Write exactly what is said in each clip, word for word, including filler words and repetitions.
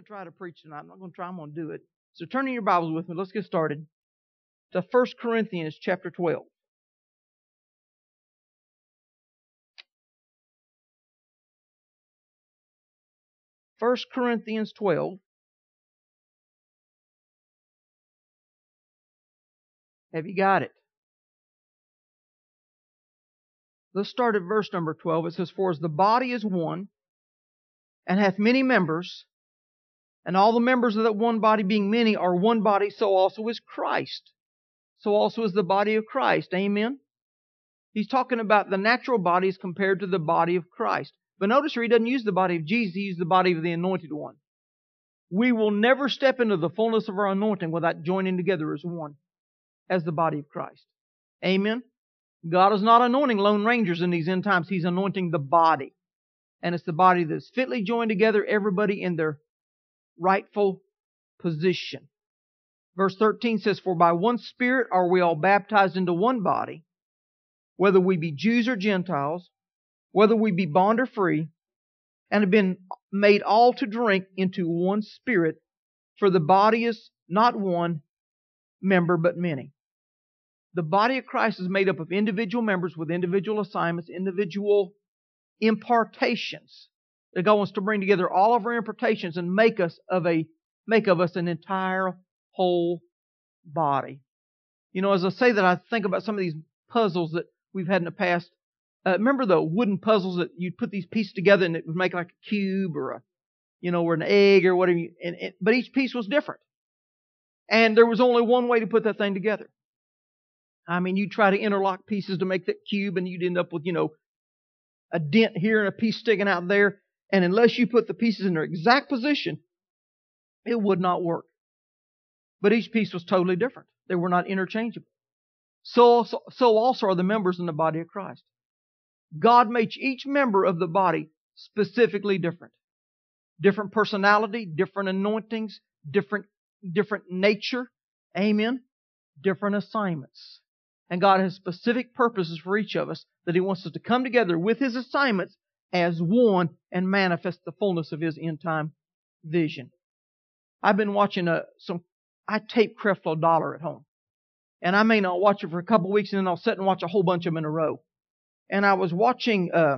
to try to preach tonight. I'm not going to try. I'm going to do it. So turn in your Bibles with me. Let's get started. To First Corinthians chapter twelve. First Corinthians twelve. Have you got it? Let's start at verse number twelve. It says, "For as the body is one, and hath many members, and all the members of that one body being many are one body, so also is Christ. So also is the body of Christ." Amen? He's talking about the natural bodies compared to the body of Christ. But notice here, he doesn't use the body of Jesus, he uses the body of the Anointed One. We will never step into the fullness of our anointing without joining together as one, as the body of Christ. Amen? God is not anointing lone rangers in these end times. He's anointing the body. And it's the body that's fitly joined together, everybody in their rightful position. Verse thirteen says, "For by one Spirit are we all baptized into one body, whether we be Jews or Gentiles, whether we be bond or free, and have been made all to drink into one Spirit, for the body is not one member but many." The body of Christ is made up of individual members with individual assignments, individual impartations. That God wants to bring together all of our impartations and make us of a make of us an entire whole body. You know, as I say that, I think about some of these puzzles that we've had in the past. Uh, remember the wooden puzzles that you'd put these pieces together and it would make like a cube or a, you know, or an egg or whatever. And, and, but each piece was different. And there was only one way to put that thing together. I mean, you try to interlock pieces to make that cube and you'd end up with, you know, a dent here and a piece sticking out there. And unless you put the pieces in their exact position, it would not work. But each piece was totally different. They were not interchangeable. So, so, so also are the members in the body of Christ. God makes each member of the body specifically different. Different personality, different anointings, different, different nature. Amen. Different assignments. And God has specific purposes for each of us that He wants us to come together with His assignments as one and manifest the fullness of His end time vision. I've been watching a, some, I tape Creflo Dollar at home. And I may not watch it for a couple of weeks and then I'll sit and watch a whole bunch of them in a row. And I was watching uh,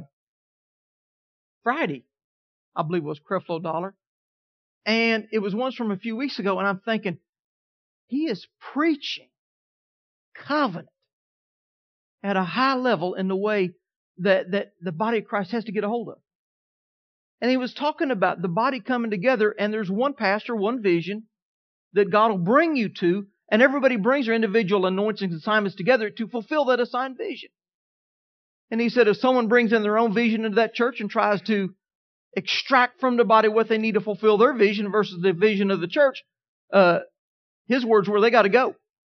Friday, I believe it was Creflo Dollar. And it was once from a few weeks ago and I'm thinking, he is preaching covenant at a high level in the way that, that the body of Christ has to get a hold of. And he was talking about the body coming together and there's one pastor, one vision that God will bring you to, and everybody brings their individual anointings and assignments together to fulfill that assigned vision. And he said if someone brings in their own vision into that church and tries to extract from the body what they need to fulfill their vision versus the vision of the church, uh, his words were they got to go.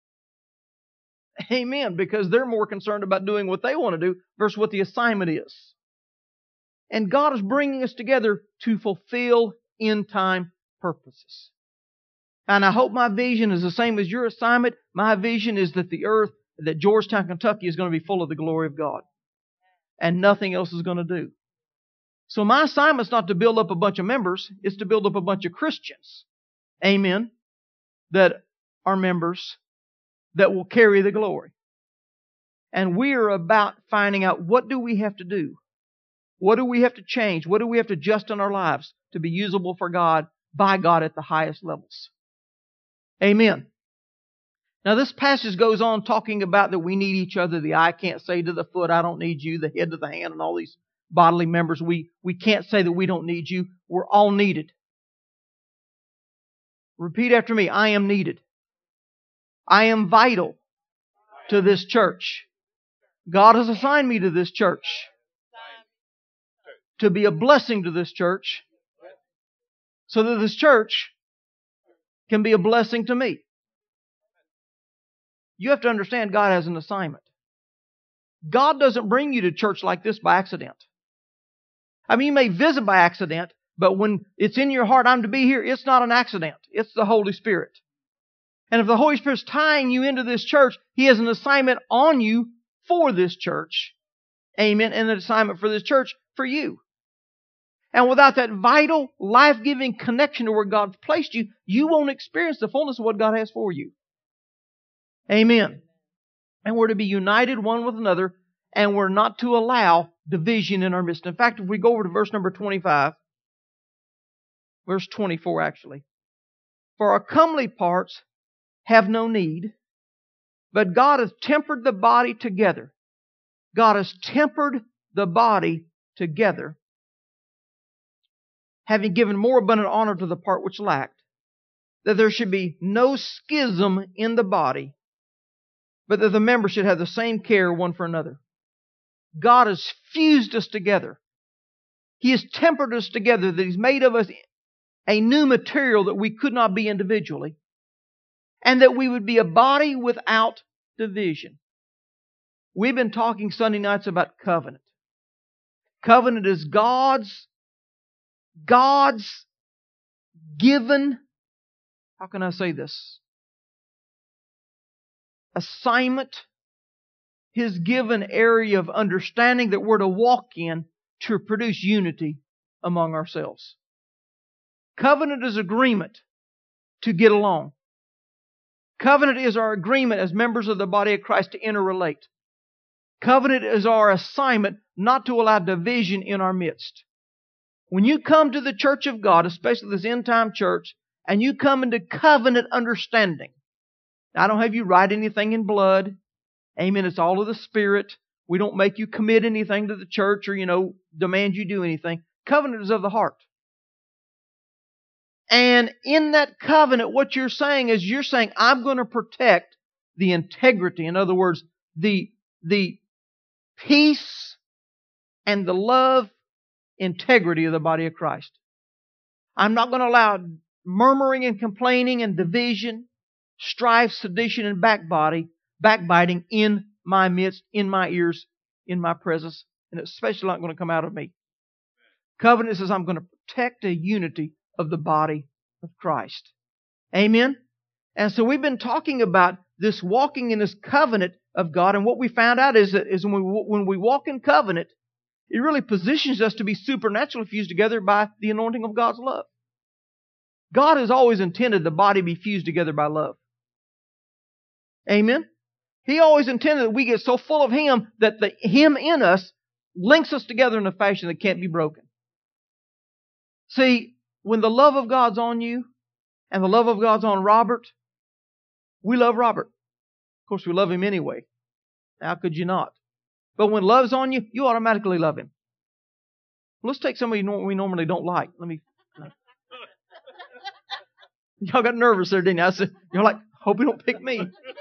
Amen. Because they're more concerned about doing what they want to do versus what the assignment is. And God is bringing us together to fulfill end time purposes. And I hope my vision is the same as your assignment. My vision is that the earth, that Georgetown, Kentucky is going to be full of the glory of God. And nothing else is going to do. So my assignment is not to build up a bunch of members. It's to build up a bunch of Christians. Amen. That are members that will carry the glory. And we are about finding out what do we have to do? What do we have to change? What do we have to adjust in our lives to be usable for God, by God at the highest levels? Amen. Now this passage goes on talking about that we need each other. The eye can't say to the foot, I don't need you. The head to the hand and all these bodily members. We, we can't say that we don't need you. We're all needed. Repeat after me. I am needed. I am vital to this church. God has assigned me to this church to be a blessing to this church so that this church can be a blessing to me. You have to understand God has an assignment. God doesn't bring you to church like this by accident. I mean, you may visit by accident, but when it's in your heart, I'm to be here, it's not an accident. It's the Holy Spirit. And if the Holy Spirit's tying you into this church, He has an assignment on you for this church. Amen. And an assignment for this church for you. And without that vital, life-giving connection to where God's placed you, you won't experience the fullness of what God has for you. Amen. And we're to be united one with another, and we're not to allow division in our midst. In fact, if we go over to verse number twenty-five, verse twenty-four actually. For our comely parts have no need, but God has tempered the body together. God has tempered the body together, having given more abundant honor to the part which lacked, that there should be no schism in the body, but that the members should have the same care one for another. God has fused us together. He has tempered us together, that He's made of us a new material that we could not be individually, and that we would be a body without division. We've been talking Sunday nights about covenant. Covenant is God's, God's given, how can I say this? Assignment, His given area of understanding that we're to walk in to produce unity among ourselves. Covenant is agreement to get along. Covenant is our agreement as members of the body of Christ to interrelate. Covenant is our assignment not to allow division in our midst. When you come to the church of God, especially this end-time church, and you come into covenant understanding, I don't have you write anything in blood. Amen. It's all of the Spirit. We don't make you commit anything to the church or, you know, demand you do anything. Covenant is of the heart. And in that covenant, what you're saying is you're saying, I'm going to protect the integrity. In other words, the, the peace and the love, integrity of the body of Christ. I'm not going to allow murmuring and complaining and division, strife, sedition, and backbiting, backbiting in my midst, in my ears, in my presence, and it's especially not going to come out of me. Covenant says I'm going to protect a unity of the body of Christ. Amen? And so we've been talking about this walking in this covenant of God, and what we found out is that is when we, when we walk in covenant, it really positions us to be supernaturally fused together by the anointing of God's love. God has always intended the body be fused together by love. Amen? He always intended that we get so full of Him that the Him in us links us together in a fashion that can't be broken. See, when the love of God's on you, and the love of God's on Robert, we love Robert. Of course, we love him anyway. How could you not? But when love's on you, you automatically love him. Let's take somebody we normally don't like. Let me. Y'all got nervous there, didn't you? I said, you're like, hope you don't pick me.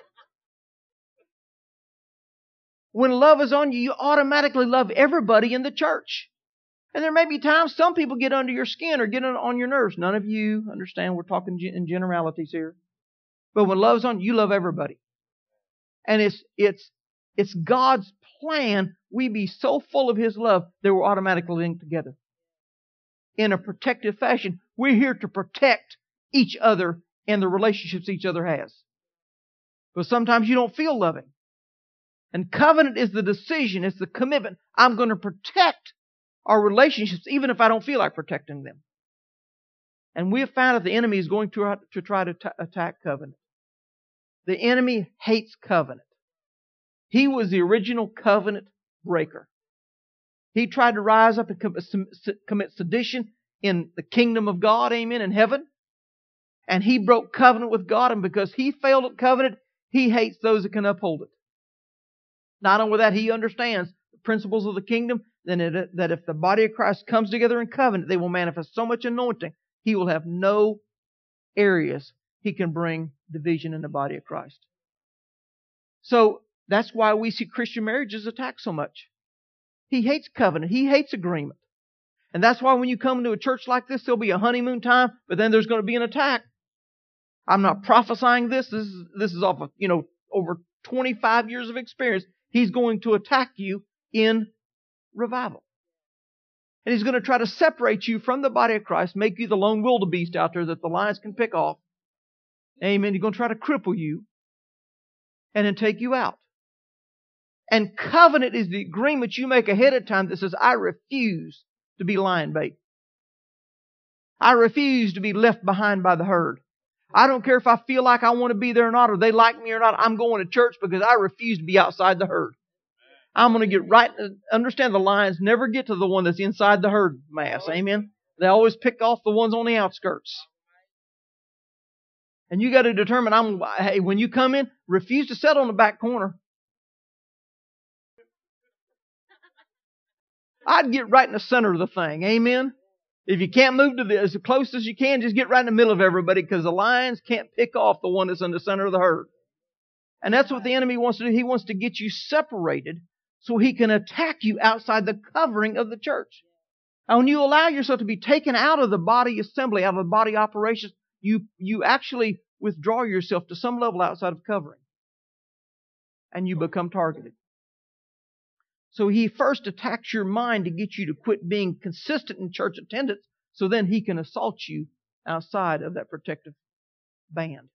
When love is on you, you automatically love everybody in the church. And there may be times some people get under your skin or get on your nerves. None of you understand. We're talking in generalities here. But when love's on you, you love everybody. And it's it's it's God's plan we be so full of His love that we're automatically linked together. In a protective fashion. We're here to protect each other and the relationships each other has. But sometimes you don't feel loving. And covenant is the decision, it's the commitment. I'm going to protect our relationships, even if I don't feel like protecting them. And we have found that the enemy is going to, to try to t- attack covenant. The enemy hates covenant. He was the original covenant breaker. He tried to rise up and commit sedition in the kingdom of God, amen, in heaven. And he broke covenant with God, and because he failed at covenant, he hates those that can uphold it. Not only that, he understands the principles of the kingdom, then it, that if the body of Christ comes together in covenant, they will manifest so much anointing, he will have no areas he can bring division in the body of Christ. So that's why we see Christian marriages attacked so much. He hates covenant. He hates agreement. And that's why when you come into a church like this, there'll be a honeymoon time, but then there's going to be an attack. I'm not prophesying this. This is, this is off of, you know, over twenty-five years of experience. He's going to attack you in revival. And he's going to try to separate you from the body of Christ, make you the lone wildebeest out there that the lions can pick off. Amen. He's going to try to cripple you and then take you out. And covenant is the agreement you make ahead of time that says, I refuse to be lion bait. I refuse to be left behind by the herd. I don't care if I feel like I want to be there or not, or they like me or not. I'm going to church because I refuse to be outside the herd. I'm going to get right, understand the lions never get to the one that's inside the herd mass. Amen? They always pick off the ones on the outskirts. And you got to determine, I'm, hey, when you come in, refuse to sit on the back corner. I'd get right in the center of the thing. Amen? If you can't move to the, as close as you can, just get right in the middle of everybody, because the lions can't pick off the one that's in the center of the herd. And that's what the enemy wants to do. He wants to get you separated so he can attack you outside the covering of the church. And when you allow yourself to be taken out of the body assembly, out of the body operations, you, you actually withdraw yourself to some level outside of covering. And you become targeted. So he first attacks your mind to get you to quit being consistent in church attendance, so then he can assault you outside of that protective band.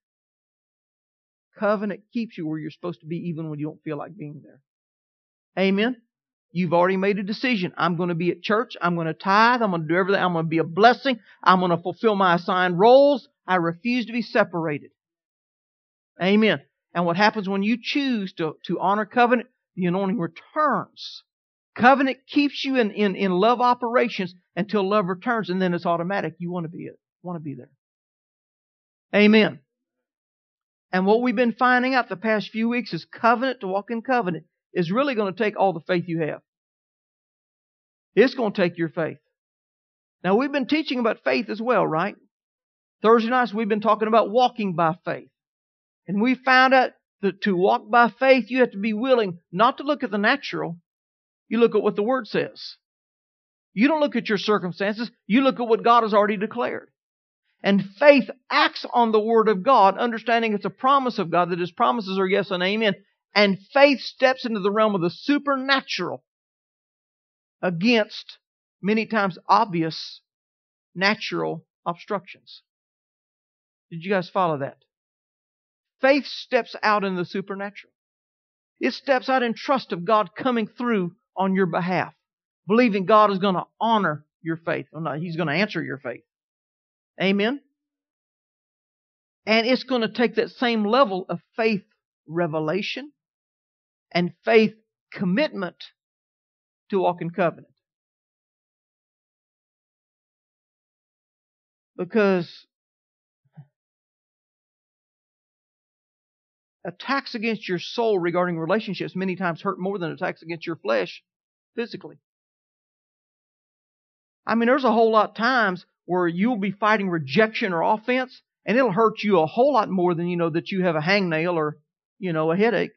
Covenant keeps you where you're supposed to be even when you don't feel like being there. Amen? You've already made a decision. I'm going to be at church. I'm going to tithe. I'm going to do everything. I'm going to be a blessing. I'm going to fulfill my assigned roles. I refuse to be separated. Amen. And what happens when you choose to, to honor covenant? The anointing returns. Covenant keeps you in, in, in love operations until love returns, and then it's automatic. You want to be it. Want to be there. Amen. And what we've been finding out the past few weeks is covenant, to walk in covenant, is really going to take all the faith you have. It's going to take your faith. Now, we've been teaching about faith as well, right? Thursday nights we've been talking about walking by faith. And we found out that to walk by faith, you have to be willing not to look at the natural. You look at what the Word says. You don't look at your circumstances. You look at what God has already declared. And faith acts on the Word of God, understanding it's a promise of God, that His promises are yes and amen. And faith steps into the realm of the supernatural against many times obvious natural obstructions. Did you guys follow that? Faith steps out in the supernatural. It steps out in trust of God coming through on your behalf, believing God is going to honor your faith. Well, no, He's going to answer your faith. Amen? And it's going to take that same level of faith revelation and faith commitment to walk in covenant. Because attacks against your soul regarding relationships many times hurt more than attacks against your flesh physically. I mean, there's a whole lot of times where you'll be fighting rejection or offense, and it'll hurt you a whole lot more than, you know, that you have a hangnail or, you know, a headache.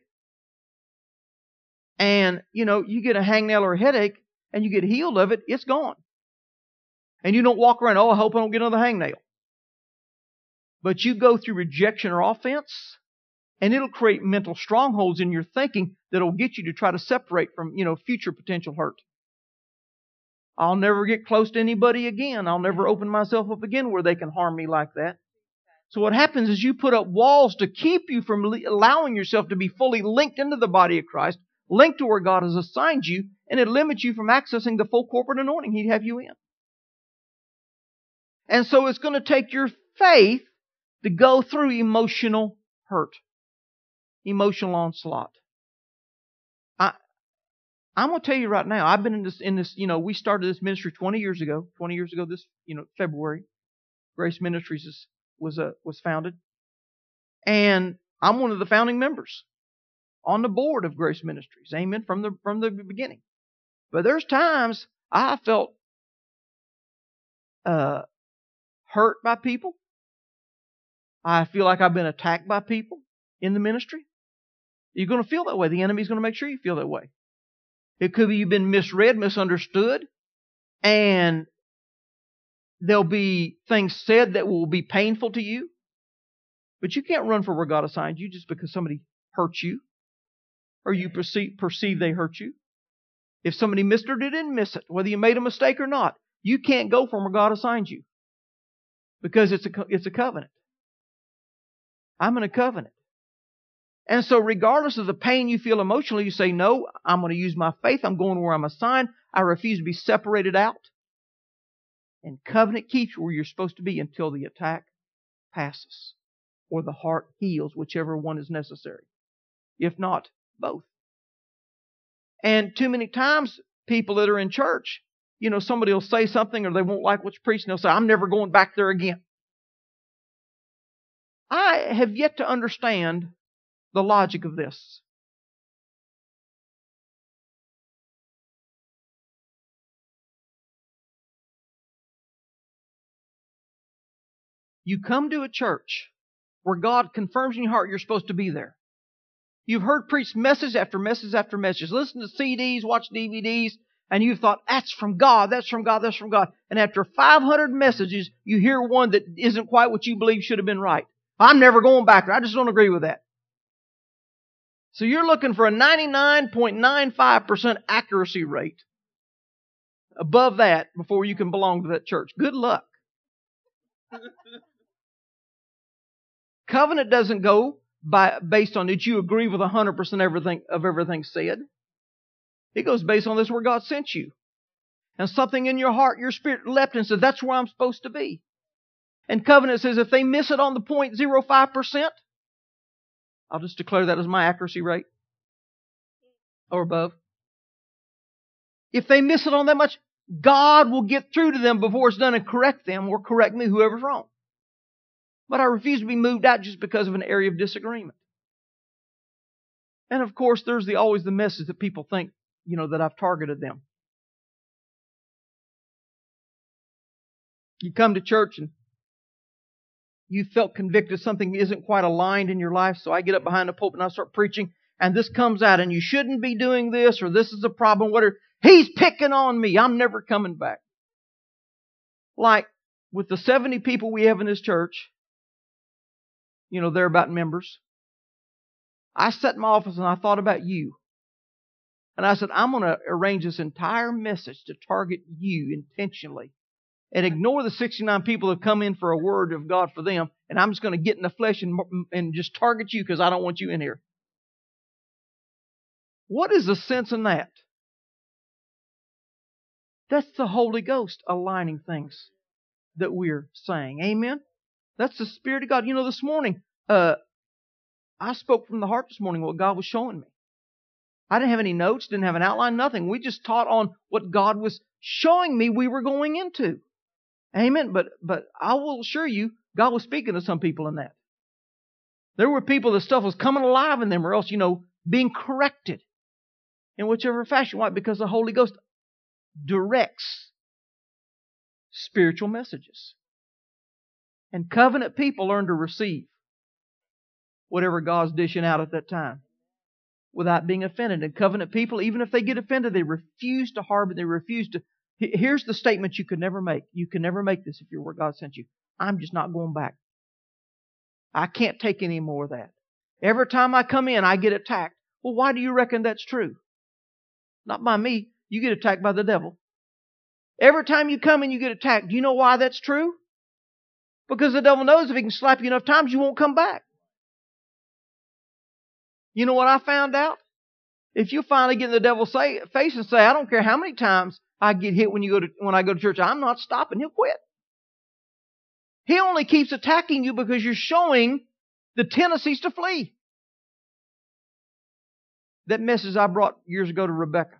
And, you know, you get a hangnail or a headache, and you get healed of it, it's gone. And you don't walk around, oh, I hope I don't get another hangnail. But you go through rejection or offense, and it'll create mental strongholds in your thinking that'll get you to try to separate from, you know, future potential hurt. I'll never get close to anybody again. I'll never open myself up again where they can harm me like that. So what happens is you put up walls to keep you from allowing yourself to be fully linked into the body of Christ, linked to where God has assigned you, and it limits you from accessing the full corporate anointing He'd have you in. And so it's going to take your faith to go through emotional hurt. Emotional onslaught. I, I'm going to tell you right now, I've been in this, in this, you know, we started this ministry twenty years ago, twenty years ago this, you know, February. Grace Ministries is, was, uh, was founded. And I'm one of the founding members on the board of Grace Ministries. Amen. From the, from the beginning. But there's times I felt, uh, hurt by people. I feel like I've been attacked by people in the ministry. You're going to feel that way. The enemy's going to make sure you feel that way. It could be you've been misread, misunderstood, and there'll be things said that will be painful to you. But you can't run for where God assigned you just because somebody hurt you or you perceive, perceive they hurt you. If somebody missed it or didn't miss it, whether you made a mistake or not, you can't go from where God assigned you because it's a, it's a covenant. I'm in a covenant. And so regardless of the pain you feel emotionally, you say, no, I'm going to use my faith. I'm going where I'm assigned. I refuse to be separated out. And covenant keeps you where you're supposed to be until the attack passes or the heart heals, whichever one is necessary. If not, both. And too many times, people that are in church, you know, somebody will say something or they won't like what's preached and they'll say, I'm never going back there again. I have yet to understand the logic of this. You come to a church where God confirms in your heart you're supposed to be there. You've heard preached message after message after message. Listen to C Ds, watch D V Ds, and you've thought, that's from God, that's from God, that's from God. And after five hundred messages, you hear one that isn't quite what you believe should have been right. I'm never going back there. I just don't agree with that. So you're looking for a ninety-nine point nine five percent accuracy rate above that before you can belong to that church. Good luck. Covenant doesn't go by based on that you agree with one hundred percent everything of everything said. It goes based on this where God sent you. And something in your heart, your spirit leapt and said, that's where I'm supposed to be. And covenant says if they miss it on the zero point zero five percent, I'll just declare that as my accuracy rate or above. If they miss it on that much, God will get through to them before it's done and correct them or correct me, whoever's wrong. But I refuse to be moved out just because of an area of disagreement. And of course, there's the always the message that people think, you know, that I've targeted them. You come to church and you felt convicted something isn't quite aligned in your life, so I get up behind the pulpit and I start preaching, and this comes out, and you shouldn't be doing this, or this is a problem, whatever. He's picking on me. I'm never coming back. Like with the seventy people we have in this church, you know, they're about members. I sat in my office and I thought about you. And I said, I'm going to arrange this entire message to target you intentionally and ignore the sixty-nine people that have come in for a word of God for them. And I'm just going to get in the flesh and, and just target you because I don't want you in here. What is the sense in that? That's the Holy Ghost aligning things that we're saying. Amen? That's the Spirit of God. You know, this morning, uh, I spoke from the heart this morning what God was showing me. I didn't have any notes, didn't have an outline, nothing. We just taught on what God was showing me we were going into. Amen. But but I will assure you, God was speaking to some people in that. There were people that stuff was coming alive in them, or else, you know, being corrected in whichever fashion. Why? Because the Holy Ghost directs spiritual messages. And covenant people learn to receive whatever God's dishing out at that time without being offended. And covenant people, even if they get offended, they refuse to harbor, they refuse to. Here's the statement you could never make. You can never make this if you're where God sent you. I'm just not going back. I can't take any more of that. Every time I come in, I get attacked. Well, why do you reckon that's true? Not by me. You get attacked by the devil. Every time you come in, you get attacked. Do you know why that's true? Because the devil knows if he can slap you enough times, you won't come back. You know what I found out? If you finally get in the devil's face and say, I don't care how many times I get hit when you go to when I go to church, I'm not stopping, he'll quit. He only keeps attacking you because you're showing the tendencies to flee. That message I brought years ago to Rebecca.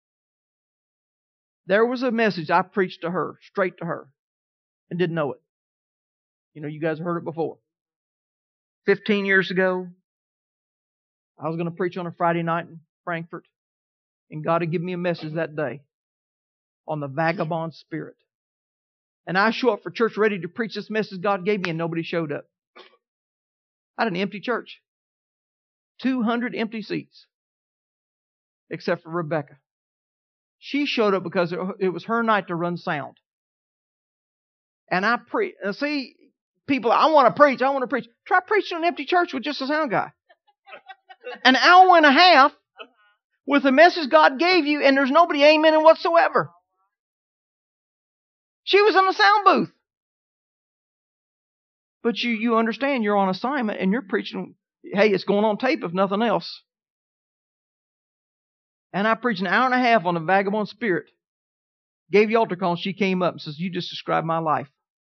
There was a message I preached to her, straight to her, and didn't know it. You know, you guys have heard it before. Fifteen years ago, I was going to preach on a Friday night in Frankfurt, and God had given me a message that day on the vagabond spirit. And I show up for church ready to preach this message God gave me, and nobody showed up. I had an empty church. two hundred empty seats. Except for Rebecca. She showed up because it was her night to run sound. And I pre see, people, I want to preach, I want to preach. Try preaching in an empty church with just a sound guy. An hour and a half with the message God gave you, and there's nobody amening whatsoever. She was in the sound booth. But you, you understand you're on assignment and you're preaching, hey, it's going on tape if nothing else. And I preached an hour and a half on the vagabond spirit. gave the altar call, and she came up and says, you just described my life.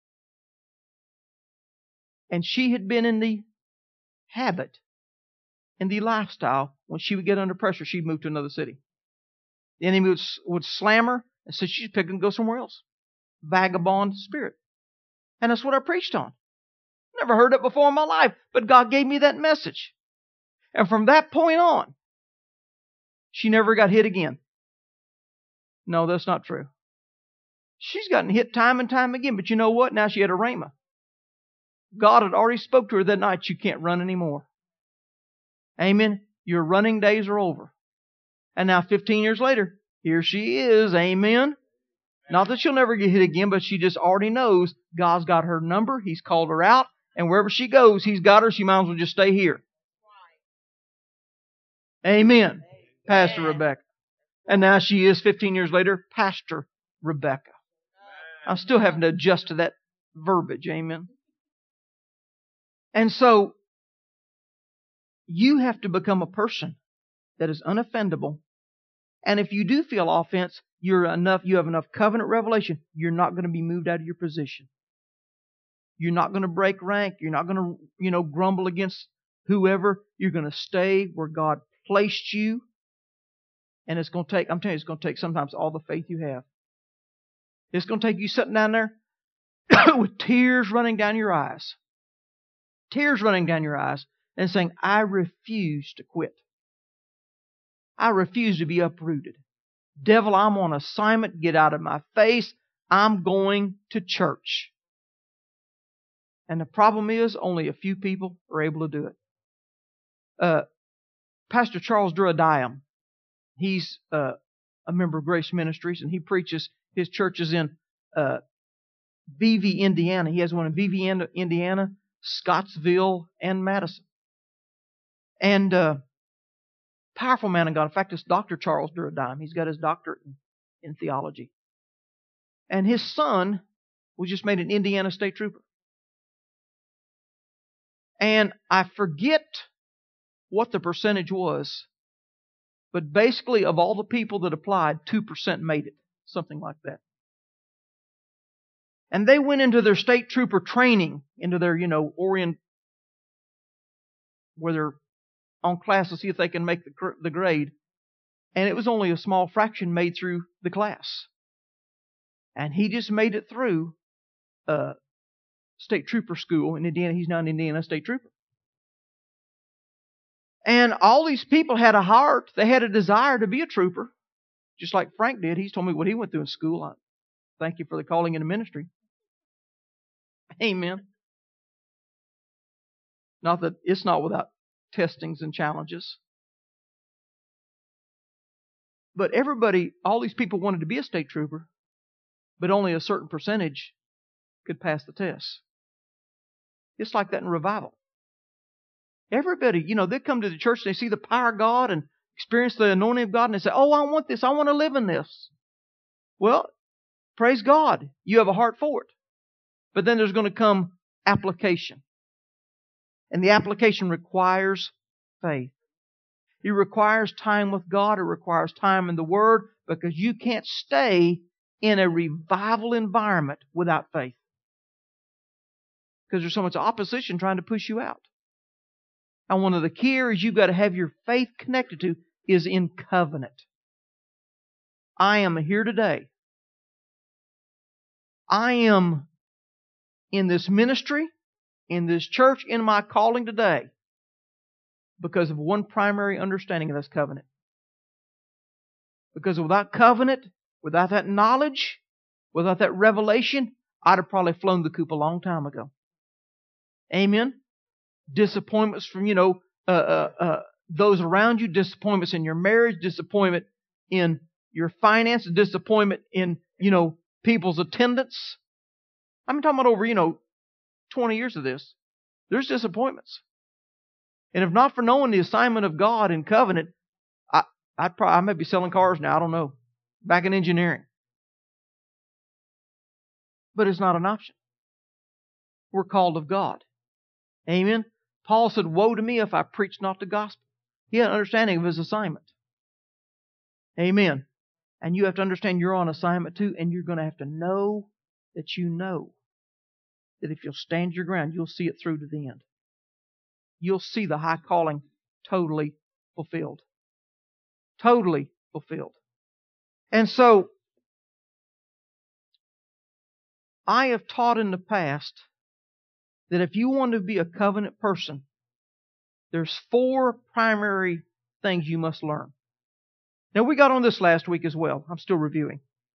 And she had been in the habit, in the lifestyle, when she would get under pressure, she'd move to another city. The enemy would, would slam her and say she's picking and go somewhere else. Vagabond spirit. And that's what I preached on. Never heard it before in my life, but God gave me that message. And from that point on, she never got hit again. No, that's not true. She's gotten hit time and time again, but you know what? Now she had a rhema. God had already spoke to her that night, you can't run anymore. Amen. Your running days are over. And now fifteen years later, here she is. Amen. Not that she'll never get hit again, but she just already knows God's got her number. He's called her out. And wherever she goes, He's got her. She might as well just stay here. Amen. Amen. Pastor Rebecca. And now she is, fifteen years later, Pastor Rebecca. I'm still having to adjust to that verbiage. Amen. And so, you have to become a person that is unoffendable. And if you do feel offense, you're enough, you have enough covenant revelation, you're not going to be moved out of your position. You're not going to break rank. You're not going to, you know, grumble against whoever. You're going to stay where God placed you. And it's going to take, I'm telling you, it's going to take sometimes all the faith you have. It's going to take you sitting down there with tears running down your eyes. Tears running down your eyes and saying, I refuse to quit. I refuse to be uprooted. Devil, I'm on assignment. Get out of my face. I'm going to church. And the problem is, only a few people are able to do it. Uh, Pastor Charles Duradiam, he's uh, a member of Grace Ministries, and he preaches, his church is in uh, Beebe, Indiana. He has one in Beebe, Indiana, Scottsville, and Madison. And uh, powerful man of God. In fact, it's Doctor Charles Duradiam. He's got his doctorate in, in theology. And his son was just made an Indiana State Trooper. And I forget what the percentage was, but basically of all the people that applied, two percent made it. Something like that. And they went into their state trooper training, into their, you know, orient, where they're on class to see if they can make the, the grade. And it was only a small fraction made through the class. And he just made it through uh, state trooper school in Indiana. He's now an Indiana State Trooper. And all these people had a heart. They had a desire to be a trooper. Just like Frank did. He's told me what he went through in school. I thank you for the calling into ministry. Amen. Not that it's not without testings and challenges. But everybody, all these people wanted to be a state trooper, but only a certain percentage could pass the test. It's like that in revival. Everybody, you know, they come to the church, they see the power of God and experience the anointing of God, and they say, oh, I want this. I want to live in this. Well, praise God. You have a heart for it. But then there's going to come application. And the application requires faith. It requires time with God. It requires time in the Word, because you can't stay in a revival environment without faith. Because there's so much opposition trying to push you out. And one of the key areas you've got to have your faith connected to is in covenant. I am here today. I am in this ministry, in this church, in my calling today, because of one primary understanding of this covenant. Because without covenant, without that knowledge, without that revelation, I'd have probably flown the coop a long time ago. Amen? Disappointments from, you know, uh, uh, uh, those around you, disappointments in your marriage, disappointment in your finances, disappointment in, you know, people's attendance. I'm talking about over, you know, twenty years of this. There's disappointments. And if not for knowing the assignment of God in covenant, I, I'd probably, I may be selling cars now. I don't know. Back in engineering. But it's not an option. We're called of God. Amen. Paul said, woe to me if I preach not the gospel. He had an understanding of his assignment. Amen. And you have to understand you're on assignment too, and you're going to have to know that you know that if you'll stand your ground, you'll see it through to the end. You'll see the high calling totally fulfilled. Totally fulfilled. And so, I have taught in the past that if you want to be a covenant person, there's four primary things you must learn. Now, we got on this last week as well. I'm still reviewing.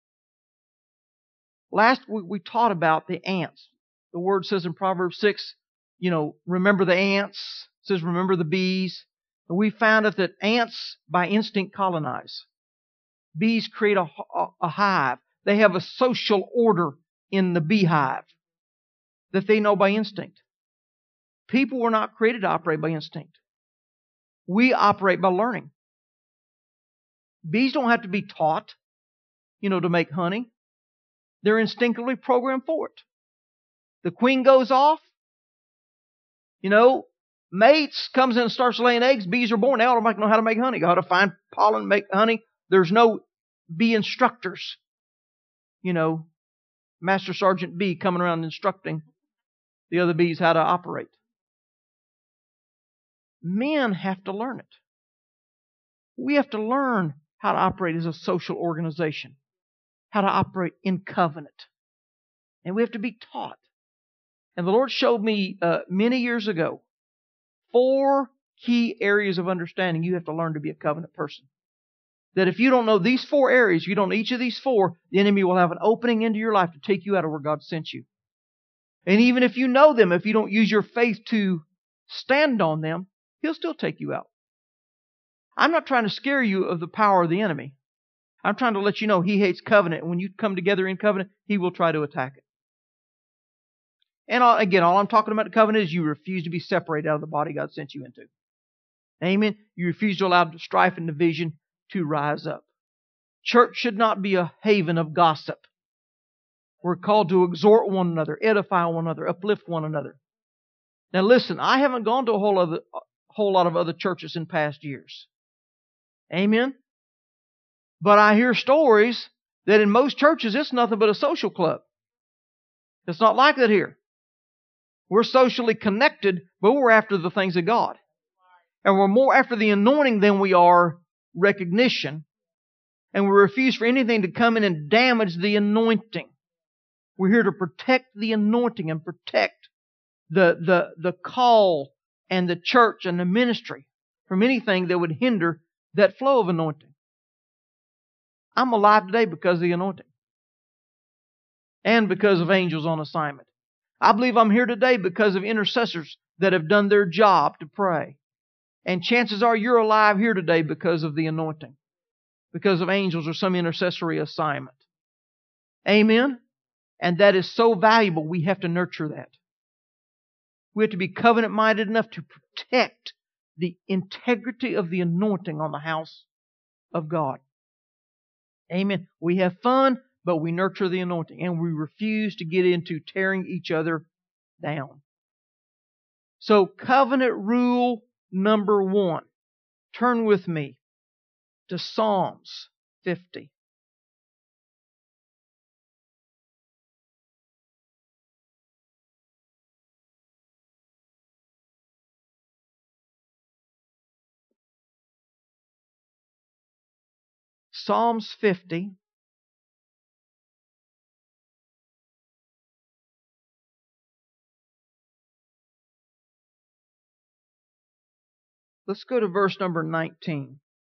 Last week we taught about the ants. The word says in Proverbs six, you know, remember the ants. It says remember the bees. And we found out that ants by instinct colonize. Bees create a, a, a hive. They have a social order in the beehive that they know by instinct. People were not created to operate by instinct. We operate by learning. Bees don't have to be taught, you know, to make honey. They're instinctively programmed for it. The queen goes off, you know, mates, comes in and starts laying eggs. Bees are born. They automatically know how to make honey, how to find pollen, make honey. There's no bee instructors, you know, Master Sergeant Bee coming around instructing the other bees how to operate. Men have to learn it. We have to learn how to operate as a social organization, how to operate in covenant. And we have to be taught. And the Lord showed me uh, many years ago four key areas of understanding you have to learn to be a covenant person. That if you don't know these four areas, you don't know each of these four, the enemy will have an opening into your life to take you out of where God sent you. And even if you know them, if you don't use your faith to stand on them, he'll still take you out. I'm not trying to scare you of the power of the enemy. I'm trying to let you know he hates covenant. And when you come together in covenant, he will try to attack it. And all, again, all I'm talking about the covenant is you refuse to be separated out of the body God sent you into. Amen? You refuse to allow strife and division to rise up. Church should not be a haven of gossip. We're called to exhort one another, edify one another, uplift one another. Now listen, I haven't gone to a whole, other, a whole lot of other churches in past years. Amen? But I hear stories that in most churches it's nothing but a social club. It's not like that here. We're socially connected, but we're after the things of God. And we're more after the anointing than we are recognition. And we refuse for anything to come in and damage the anointing. We're here to protect the anointing and protect the, the, the call and the church and the ministry from anything that would hinder that flow of anointing. I'm alive today because of the anointing. And because of angels on assignment. I believe I'm here today because of intercessors that have done their job to pray. And chances are you're alive here today because of the anointing. Because of angels or some intercessory assignment. Amen? And that is so valuable, we have to nurture that. We have to be covenant-minded enough to protect the integrity of the anointing on the house of God. Amen. We have fun, but we nurture the anointing. And we refuse to get into tearing each other down. So, covenant rule number one. Turn with me to Psalms fifty. Psalms fifty. Let's go to verse number nineteen.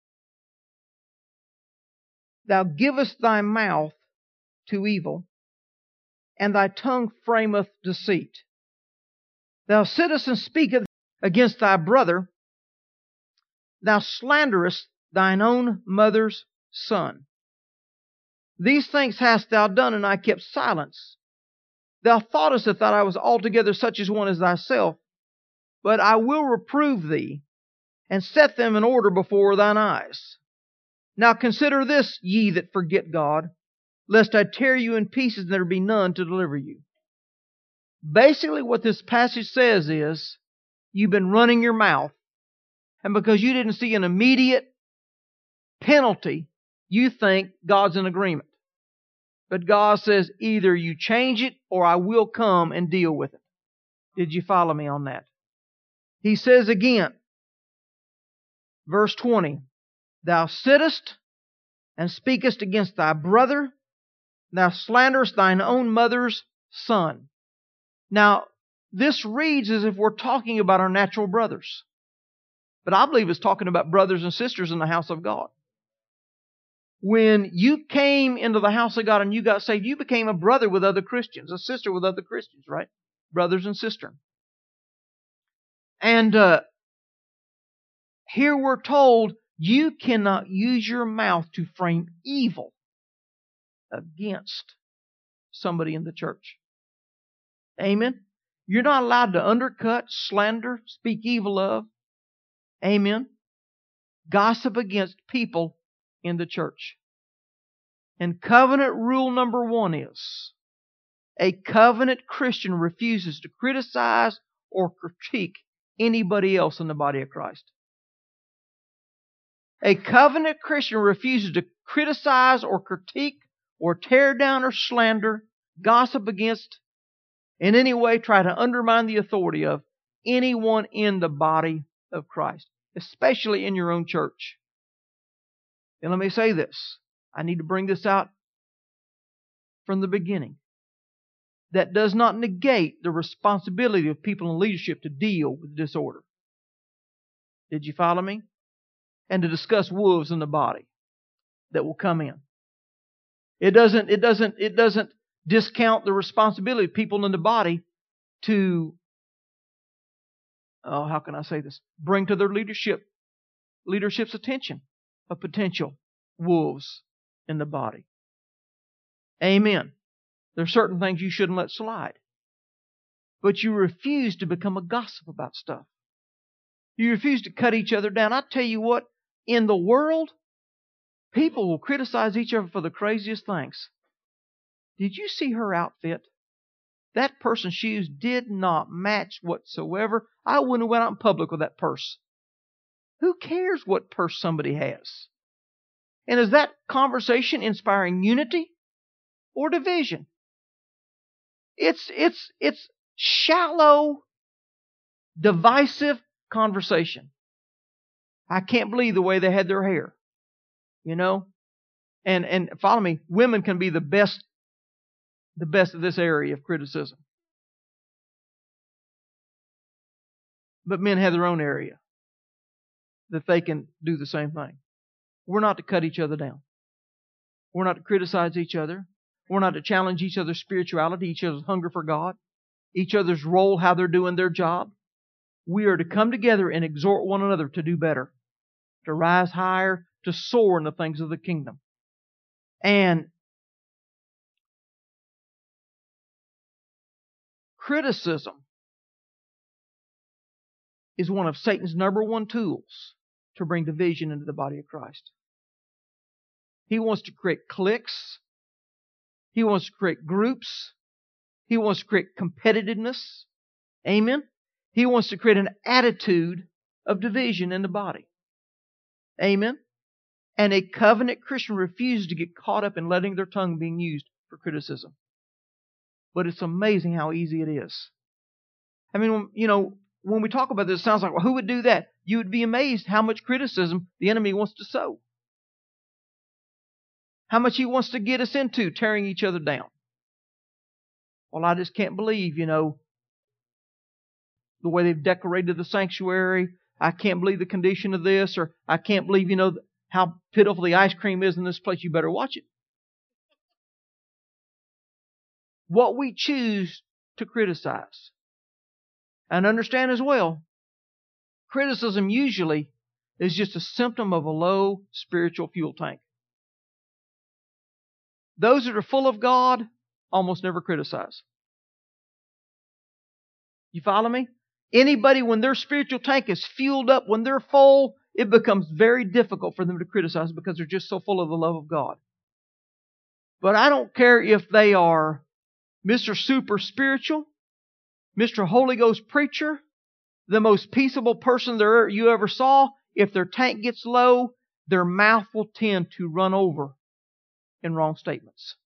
Thou givest thy mouth to evil, and thy tongue frameth deceit. Thou sittest and speakest against thy brother. Thou slanderest thine own mother's son. These things hast thou done, and I kept silence. Thou thoughtest that I was altogether such as one as thyself, but I will reprove thee, and set them in order before thine eyes. Now consider this, ye that forget God, lest I tear you in pieces and there be none to deliver you. Basically what this passage says is, you've been running your mouth, and because you didn't see an immediate penalty you think God's in agreement. But God says, either you change it or I will come and deal with it. Did you follow me on that? He says again, verse twenty, Thou sittest and speakest against thy brother, thou slanderest thine own mother's son. Now, this reads as if we're talking about our natural brothers. But I believe it's talking about brothers and sisters in the house of God. When you came into the house of God and you got saved, you became a brother with other Christians, a sister with other Christians, right? Brothers and sisters. And uh, here we're told you cannot use your mouth to frame evil against somebody in the church. Amen? You're not allowed to undercut, slander, speak evil of. Amen? Gossip against people in the church. And covenant rule number one is, a covenant Christian refuses to criticize or critique anybody else in the body of Christ. A covenant Christian refuses to criticize or critique or tear down or slander, gossip against, in any way try to undermine the authority of anyone in the body of Christ, especially in your own church. And let me say this. I need to bring this out from the beginning. That does not negate the responsibility of people in leadership to deal with disorder. Did you follow me? And to discuss wolves in the body that will come in. It doesn't, it doesn't, it doesn't discount the responsibility of people in the body to, oh, how can I say this? Bring to their leadership, leadership's attention of potential wolves in the body. Amen. There are certain things you shouldn't let slide. But you refuse to become a gossip about stuff. You refuse to cut each other down. I tell you what, in the world, people will criticize each other for the craziest things. Did you see her outfit? That person's shoes did not match whatsoever. I wouldn't have went out in public with that purse. Who cares what purse somebody has? And is that conversation inspiring unity or division? It's, it's, it's shallow, divisive conversation. I can't believe the way they had their hair. You know? And, and follow me, women can be the best, the best of this area of criticism. But men have their own area that they can do the same thing. We're not to cut each other down. We're not to criticize each other. We're not to challenge each other's spirituality, each other's hunger for God, each other's role, how they're doing their job. We are to come together and exhort one another to do better, to rise higher, to soar in the things of the kingdom. And criticism is one of Satan's number one tools to bring division into the body of Christ. He wants to create cliques. He wants to create groups. He wants to create competitiveness. Amen? He wants to create an attitude of division in the body. Amen? And a covenant Christian refuses to get caught up in letting their tongue being used for criticism. But it's amazing how easy it is. I mean, you know, when we talk about this, it sounds like, well, who would do that? You would be amazed how much criticism the enemy wants to sow. How much he wants to get us into tearing each other down. Well, I just can't believe, you know, the way they've decorated the sanctuary. I can't believe the condition of this, or I can't believe, you know, how pitiful the ice cream is in this place. You better watch it. What we choose to criticize. And understand as well, criticism usually is just a symptom of a low spiritual fuel tank. Those that are full of God almost never criticize. You follow me? Anybody, when their spiritual tank is fueled up, when they're full, it becomes very difficult for them to criticize because they're just so full of the love of God. But I don't care if they are Mister Super Spiritual, Mister Holy Ghost Preacher, the most peaceable person there you ever saw. If their tank gets low, their mouth will tend to run over in wrong statements.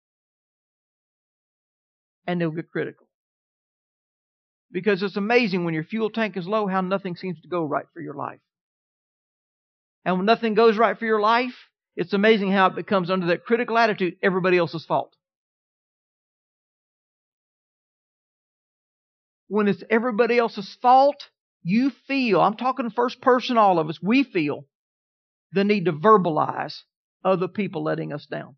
And they'll get critical. Because it's amazing when your fuel tank is low how nothing seems to go right for your life. And when nothing goes right for your life, it's amazing how it becomes, under that critical attitude, everybody else's fault. When it's everybody else's fault, you feel, I'm talking first person, all of us, we feel the need to verbalize other people letting us down.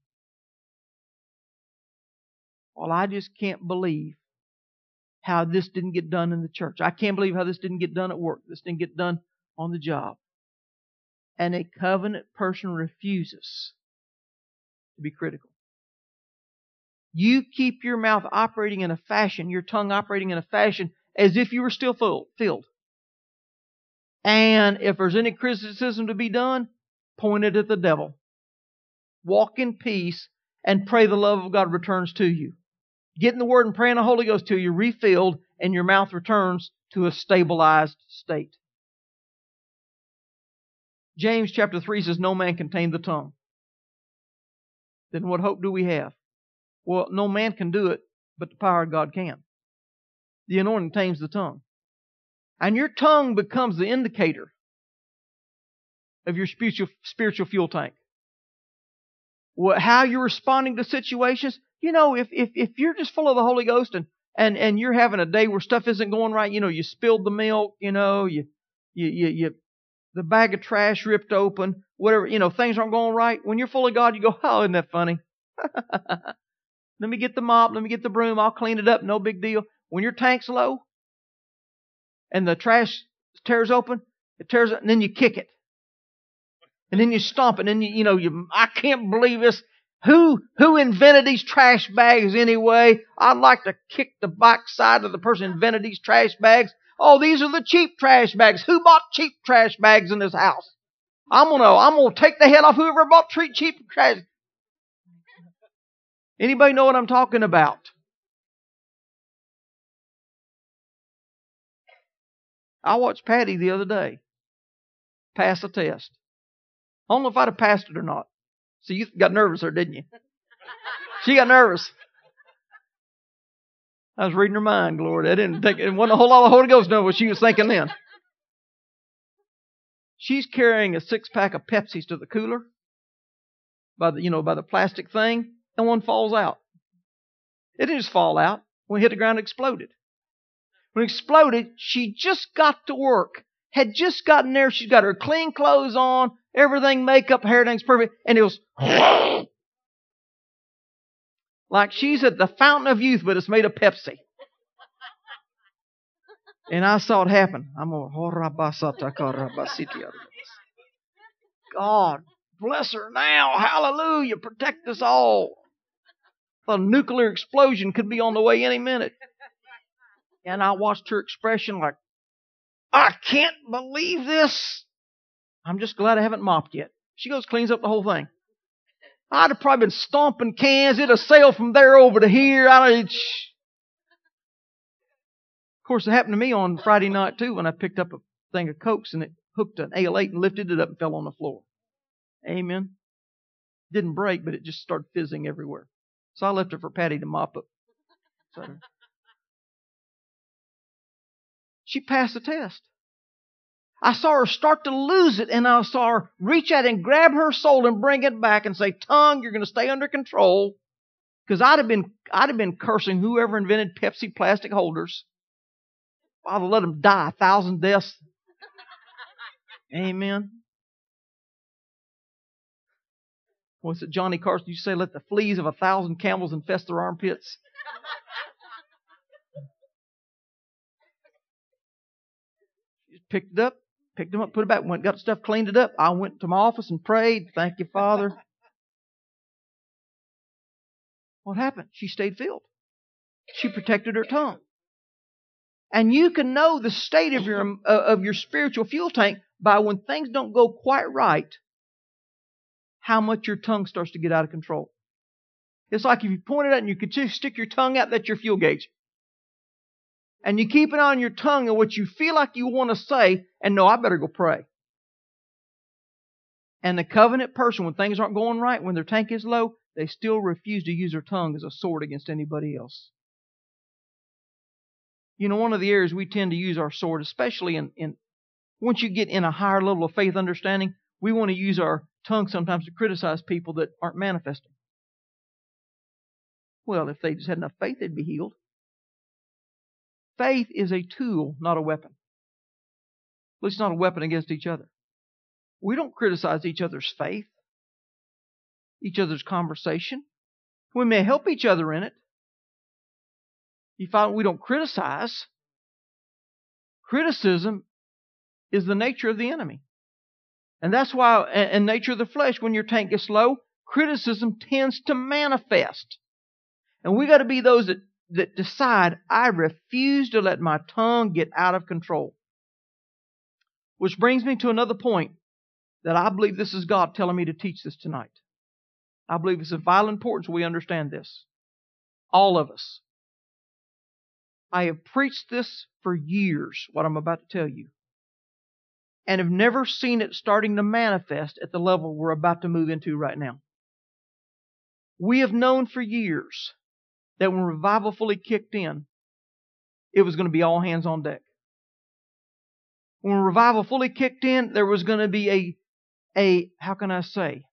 Well, I just can't believe how this didn't get done in the church. I can't believe how this didn't get done at work. This didn't get done on the job. And a covenant person refuses to be critical. You keep your mouth operating in a fashion, your tongue operating in a fashion, as if you were still full, filled. And if there's any criticism to be done, point it at the devil. Walk in peace and pray the love of God returns to you. Get in the Word and pray in the Holy Ghost till you're refilled and your mouth returns to a stabilized state. James chapter three says, no man can tame the tongue. Then what hope do we have? Well, no man can do it, but the power of God can. The anointing tames the tongue. And your tongue becomes the indicator of your spiritual, spiritual fuel tank. What, how you're responding to situations. You know, if, if, if you're just full of the Holy Ghost and, and, and you're having a day where stuff isn't going right, you know, you spilled the milk, you know, you, you, you, you the bag of trash ripped open, whatever, you know, things aren't going right. When you're full of God, you go, oh, isn't that funny? Let me get the mop, let me get the broom, I'll clean it up, no big deal. When your tank's low and the trash tears open, it tears up, and then you kick it. And then you stomp it, and then you, you know, you, I can't believe this. Who, who invented these trash bags anyway? I'd like to kick the backside of the person who invented these trash bags. Oh, these are the cheap trash bags. Who bought cheap trash bags in this house? I'm gonna, I'm gonna take the head off whoever bought cheap trash. Anybody know what I'm talking about? I watched Patty the other day pass a test. I don't know if I'd have passed it or not. So you got nervous there, didn't you? She got nervous. I was reading her mind, Lord. I didn't think it wasn't a whole lot of Holy Ghost know what she was thinking then. She's carrying a six pack of Pepsis to the cooler by the, you know, by the plastic thing, and one falls out. It didn't just fall out. When it hit the ground, it exploded. When it exploded, she just got to work. Had just gotten there. She's got her clean clothes on, everything, makeup, hair, everything's perfect, and it was like she's at the fountain of youth, but it's made of Pepsi. And I saw it happen. I'm going, God bless her now. Hallelujah. Protect us all. A nuclear explosion could be on the way any minute. And I watched her expression like, I can't believe this. I'm just glad I haven't mopped yet. She goes, cleans up the whole thing. I'd have probably been stomping cans. It'd have sailed from there over to here. I don't, of course, it happened to me on Friday night too when I picked up a thing of Cokes and it hooked an A L eight and lifted it up and fell on the floor. Amen. Didn't break, but it just started fizzing everywhere. So I left it for Patty to mop up. So she passed the test. I saw her start to lose it, and I saw her reach out and grab her soul and bring it back and say, tongue, you're going to stay under control. Because I'd have been, I'd have been cursing whoever invented Pepsi plastic holders. Father, let them die a thousand deaths. Amen. What's it, Johnny Carson? You say, let the fleas of a thousand camels infest their armpits. Picked it up, picked them up, put it back, went, got stuff, cleaned it up. I went to my office and prayed. Thank you, Father. What happened? She stayed filled. She protected her tongue. And you can know the state of your uh, of your spiritual fuel tank by when things don't go quite right, how much your tongue starts to get out of control. It's like if you point it out and you could just stick your tongue out, that's your fuel gauge. And you keep it on your tongue and what you feel like you want to say, and no, I better go pray. And the covenant person, when things aren't going right, when their tank is low, they still refuse to use their tongue as a sword against anybody else. You know, one of the areas we tend to use our sword, especially in, in once you get in a higher level of faith understanding, we want to use our tongue sometimes to criticize people that aren't manifesting. Well, if they just had enough faith, they'd be healed. Faith is a tool, not a weapon. At least not a weapon against each other. We don't criticize each other's faith, each other's conversation. We may help each other in it. You find we don't criticize. Criticism is the nature of the enemy. And that's why, in nature of the flesh, when your tank gets low, criticism tends to manifest. And we got to be those that, that decide, I refuse to let my tongue get out of control. Which brings me to another point that I believe this is God telling me to teach this tonight. I believe it's of vital importance we understand this. All of us. I have preached this for years, what I'm about to tell you, and have never seen it starting to manifest at the level we're about to move into right now. We have known for years that when revival fully kicked in, it was going to be all hands on deck. When revival fully kicked in, there was going to be a, a, how can I say,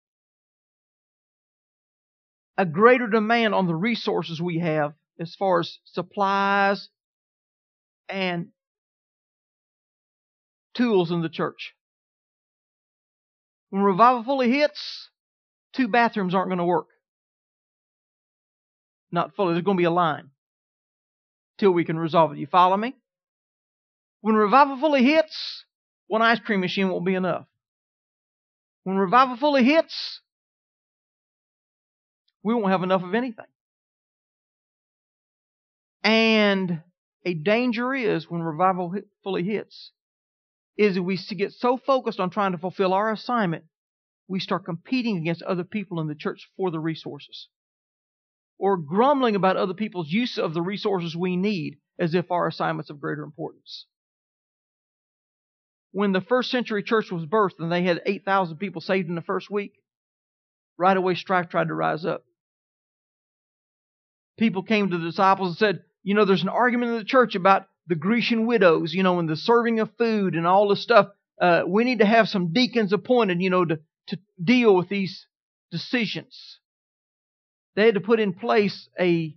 a greater demand on the resources we have as far as supplies and tools in the church. When revival fully hits, two bathrooms aren't going to work. Not fully. There's going to be a line till we can resolve it. You follow me? When revival fully hits, one ice cream machine won't be enough. When revival fully hits, we won't have enough of anything. And a danger is, when revival fully hits, is that we get so focused on trying to fulfill our assignment, we start competing against other people in the church for the resources. Or grumbling about other people's use of the resources we need as if our assignment's of greater importance. When the first century church was birthed and they had eight thousand people saved in the first week, right away strife tried to rise up. People came to the disciples and said, you know, there's an argument in the church about the Grecian widows, you know, and the serving of food and all this stuff. Uh, we need to have some deacons appointed, you know, to, to deal with these decisions. They had to put in place a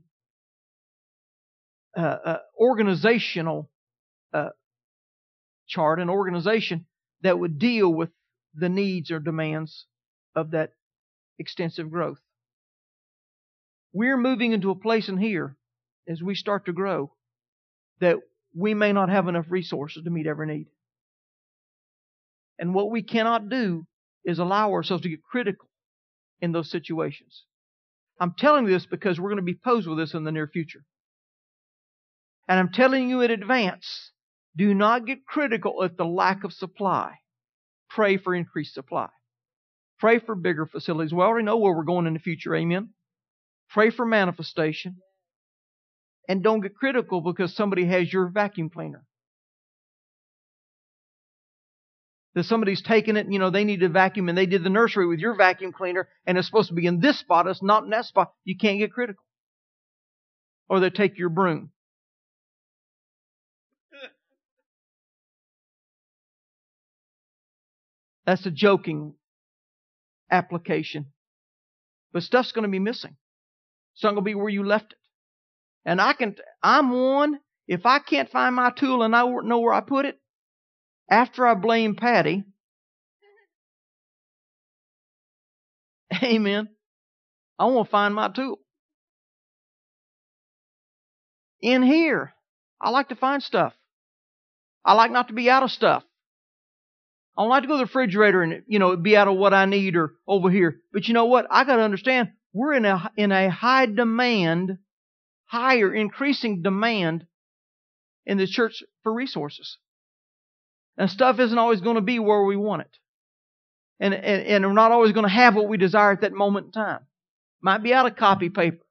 uh, uh, organizational uh, chart, an organization that would deal with the needs or demands of that extensive growth. We're moving into a place in here, as we start to grow, that we may not have enough resources to meet every need. And what we cannot do is allow ourselves to get critical in those situations. I'm telling you this because we're going to be posed with this in the near future. And I'm telling you in advance, do not get critical at the lack of supply. Pray for increased supply. Pray for bigger facilities. We already know where we're going in the future, amen? Pray for manifestation. And don't get critical because somebody has your vacuum cleaner. That somebody's taken it, you know, they need a vacuum and they did the nursery with your vacuum cleaner and it's supposed to be in this spot, it's not in that spot. You can't get critical. Or they take your broom. That's a joking application. But stuff's going to be missing. It's not going to be where you left it. And I can, I'm one, if I can't find my tool and I know where I put it, after I blame Patty, amen, I want to find my tool. In here, I like to find stuff. I like not to be out of stuff. I don't like to go to the refrigerator and, you know, be out of what I need or over here. But you know what? I got to understand, we're in a, in a high demand, higher, increasing demand in the church for resources. And stuff isn't always going to be where we want it. And, and, and we're not always going to have what we desire at that moment in time. Might be out of copy paper.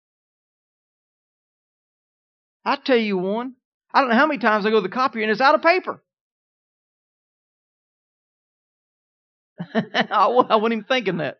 I tell you one, I don't know how many times I go to the copier and it's out of paper. I wasn't even thinking that.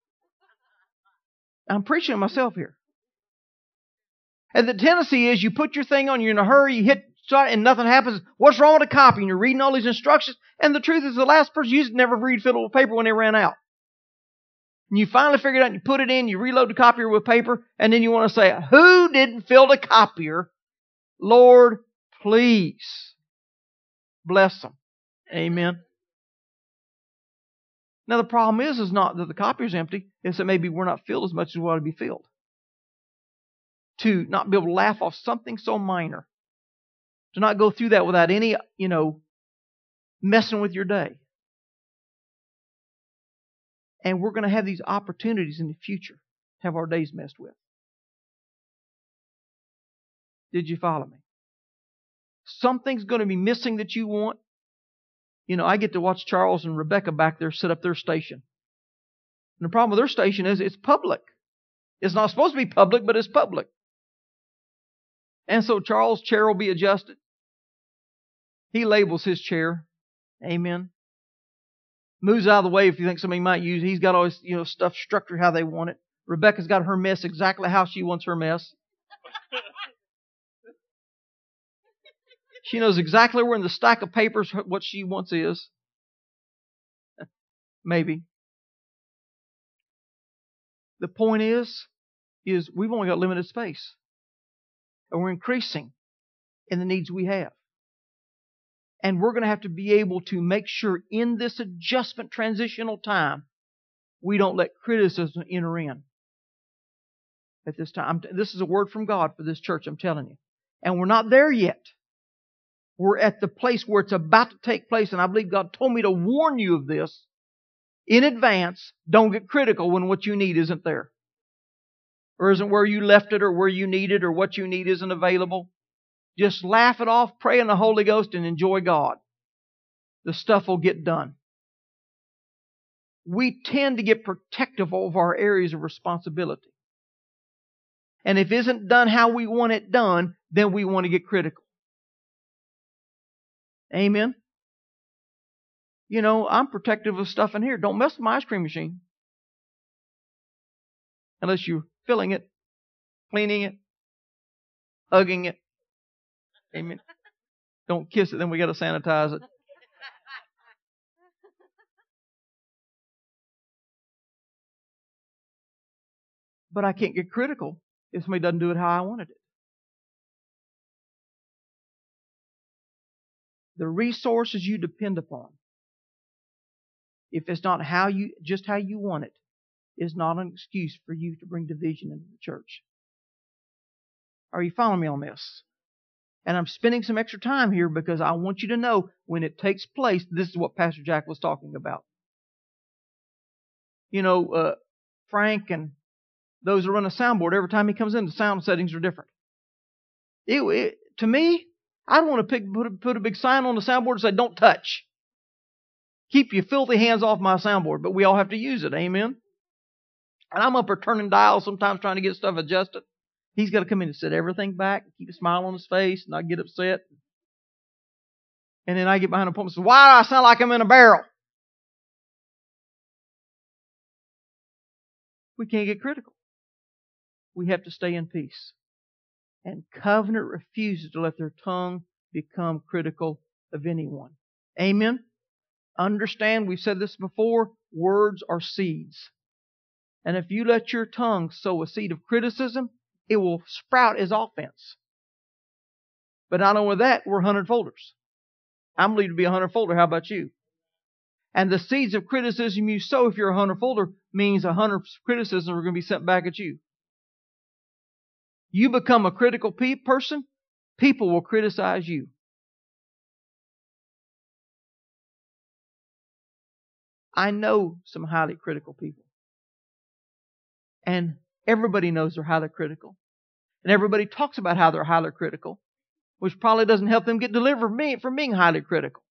I'm preaching to myself here. And the tendency is you put your thing on, you're in a hurry, you hit start, and nothing happens. What's wrong with the copy? And you're reading all these instructions. And the truth is the last person used it never refilled it with paper when they ran out. And you finally figure it out, and you put it in, you reload the copier with paper, and then you want to say, who didn't fill the copier? Lord, please bless them. Amen. Now the problem is, is not that the copier's empty, it's that maybe we're not filled as much as we ought to be filled. To not be able to laugh off something so minor. To not go through that without any, you know, messing with your day. And we're going to have these opportunities in the future to have our days messed with. Did you follow me? Something's going to be missing that you want. You know, I get to watch Charles and Rebecca back there set up their station. And the problem with their station is it's public. It's not supposed to be public, but it's public. And so Charles' chair will be adjusted. He labels his chair. Amen. Moves out of the way if you think somebody might use it. He's got all his, you know, stuff structured how they want it. Rebecca's got her mess exactly how she wants her mess. She knows exactly where in the stack of papers what she wants is. Maybe. The point is, is we've only got limited space. And we're increasing in the needs we have. And we're going to have to be able to make sure in this adjustment transitional time, we don't let criticism enter in. At this time, this is a word from God for this church, I'm telling you. And we're not there yet. We're at the place where it's about to take place, and I believe God told me to warn you of this in advance. Don't get critical when what you need isn't there. Or isn't where you left it, or where you need it, or what you need isn't available. Just laugh it off, pray in the Holy Ghost, and enjoy God. The stuff will get done. We tend to get protective of our areas of responsibility. And if it isn't done how we want it done, then we want to get critical. Amen? You know, I'm protective of stuff in here. Don't mess with my ice cream machine. Unless you're filling it, cleaning it, hugging it. Amen. Don't kiss it, then we got to sanitize it. But I can't get critical if somebody doesn't do it how I wanted it. The resources you depend upon, if it's not how you, just how you want it, is not an excuse for you to bring division into the church. Are you following me on this? And I'm spending some extra time here because I want you to know when it takes place, this is what Pastor Jack was talking about. You know, uh, Frank and those who run a soundboard, every time he comes in, the sound settings are different. It, it, to me, I'd want to pick, put, a, put a big sign on the soundboard and say, don't touch. Keep your filthy hands off my soundboard. But we all have to use it. Amen? And I'm up there turning dials sometimes trying to get stuff adjusted. He's got to come in and set everything back, keep a smile on his face, not get upset. And then I get behind the pulpit and say, why do I sound like I'm in a barrel? We can't get critical. We have to stay in peace. And Covenant refuses to let their tongue become critical of anyone. Amen? Understand, we've said this before, words are seeds. And if you let your tongue sow a seed of criticism, it will sprout as offense. But not only that, we're hundredfolders. I'm believed to be a hundredfolder. How about you? And the seeds of criticism you sow, if you're a hundredfolder, means a hundred criticisms are going to be sent back at you. You become a critical pe- person, people will criticize you. I know some highly critical people. And everybody knows they're highly critical. And everybody talks about how they're highly critical, which probably doesn't help them get delivered from being highly critical.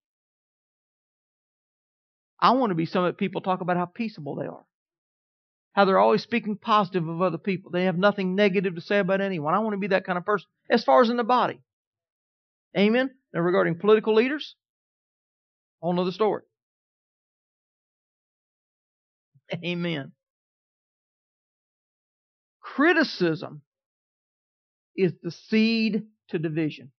I want to be some of the people talk about how peaceable they are. How they're always speaking positive of other people. They have nothing negative to say about anyone. I want to be that kind of person as far as in the body. Amen? Now regarding political leaders, whole nother story. Amen. Criticism is the seed to division.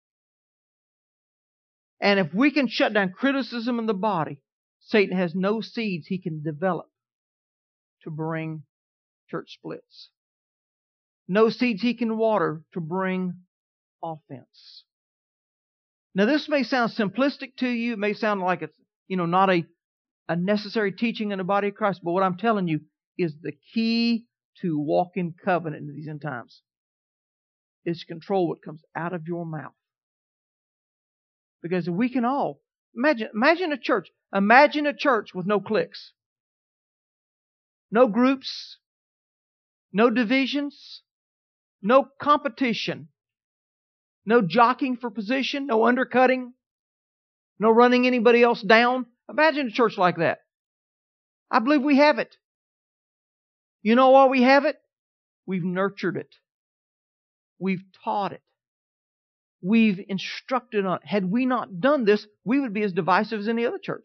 And if we can shut down criticism in the body, Satan has no seeds he can develop to bring church splits. No seeds he can water to bring offense. Now this may sound simplistic to you. It may sound like it's, you know, not a, a necessary teaching in the body of Christ. But what I'm telling you is the key to walk in covenant in these end times. Is to control what comes out of your mouth. Because we can all, imagine, imagine a church. Imagine a church with no cliques. No groups. No divisions. No competition. No jockeying for position. No undercutting. No running anybody else down. Imagine a church like that. I believe we have it. You know why we have it? We've nurtured it. We've taught it. We've instructed on it. Had we not done this, we would be as divisive as any other church.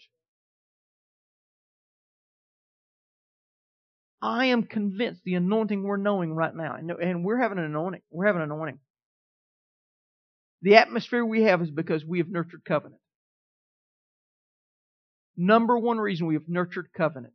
I am convinced the anointing we're knowing right now, and we're having an anointing. We're having an anointing. The atmosphere we have is because we have nurtured covenant. Number one reason we have nurtured covenant.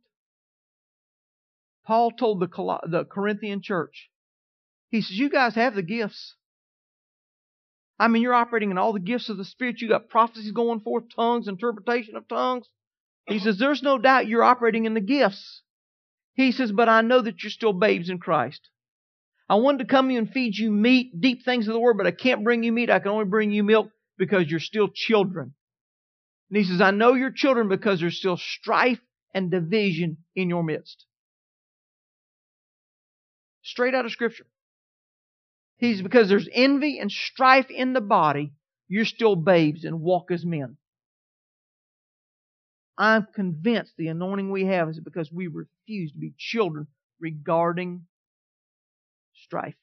Paul told the, Col- the Corinthian church, he says, you guys have the gifts. I mean, you're operating in all the gifts of the Spirit. You got prophecies going forth, tongues, interpretation of tongues. He says, there's no doubt you're operating in the gifts. He says, but I know that you're still babes in Christ. I wanted to come to you and feed you meat, deep things of the Word, but I can't bring you meat. I can only bring you milk because you're still children. And he says, I know you're children because there's still strife and division in your midst. Straight out of Scripture. He's because there's envy and strife in the body, you're still babes and walk as men. I'm convinced the anointing we have is because we refuse to be children regarding strife.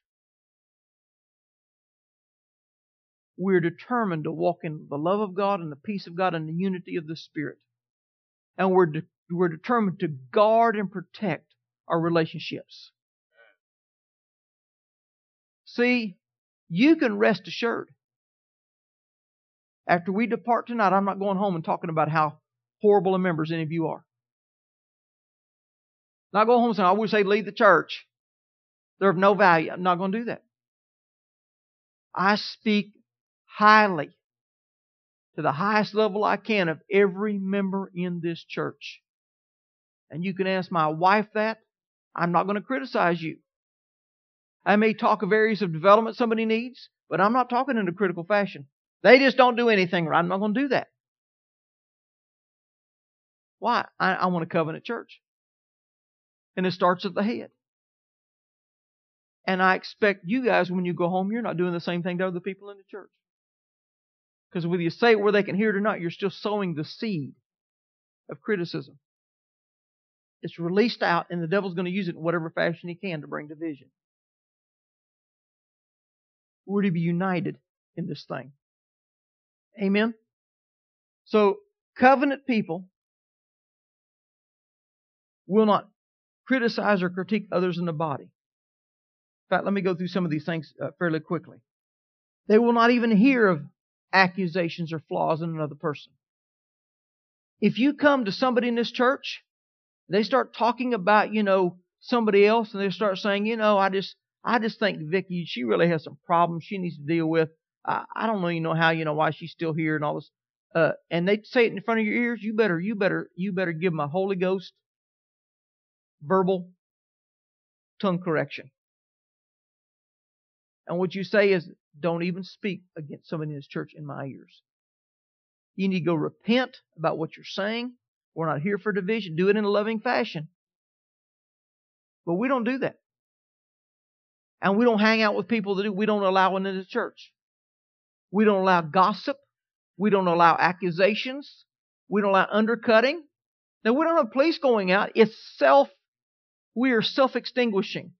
We're determined to walk in the love of God and the peace of God and the unity of the Spirit. And we're, de- we're determined to guard and protect our relationships. See, you can rest assured. After we depart tonight, I'm not going home and talking about how horrible a members any of you are. Not going home saying, I wish they'd leave the church. They're of no value. I'm not going to do that. I speak highly to the highest level I can of every member in this church. And you can ask my wife that. I'm not going to criticize you. I may talk of areas of development somebody needs, but I'm not talking in a critical fashion. They just don't do anything right. I'm not going to do that. Why? I, I want a covenant church. And it starts at the head. And I expect you guys, when you go home, you're not doing the same thing to other people in the church. Because whether you say it where they can hear it or not, you're still sowing the seed of criticism. It's released out, and the devil's going to use it in whatever fashion he can to bring division. We're to be united in this thing. Amen? So, covenant people will not criticize or critique others in the body. In fact, let me go through some of these things uh, fairly quickly. They will not even hear of accusations or flaws in another person. If you come to somebody in this church, they start talking about, you know, somebody else, and they start saying, you know, I just, I just think Vicki, she really has some problems she needs to deal with. I, I don't know, you know, how, you know, why she's still here and all this. Uh, and they say it in front of your ears. You better, you better, you better give them a Holy Ghost verbal tongue correction. And what you say is, don't even speak against somebody in this church in my ears. You need to go repent about what you're saying. We're not here for division. Do it in a loving fashion. But we don't do that. And we don't hang out with people that do. We don't allow it in the church. We don't allow gossip. We don't allow accusations. We don't allow undercutting. Now, we don't have police going out. It's self, we are self-extinguishing.